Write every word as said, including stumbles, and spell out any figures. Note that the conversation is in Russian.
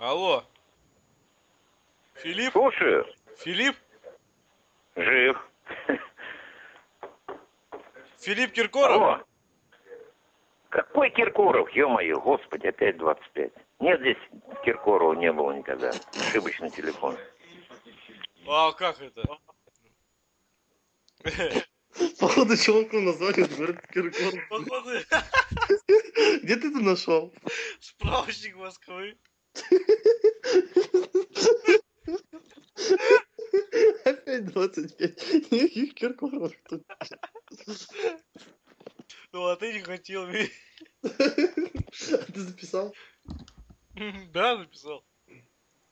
Алло, Филипп? Слушаю. Филипп? Жив. Филипп Киркоров? Алло. Какой Киркоров? Ё-моё, господи, опять двадцать пять. Нет, здесь Киркорова не было никогда. Ошибочный телефон. А как это? Походу, чуваку назвали город Киркоров. Походу, Где ты это нашел? справочник Москвы. Опять двадцать пять. Никаких Киркоровых тут. Ну, а ты не хотел. А ты записал? Да, написал.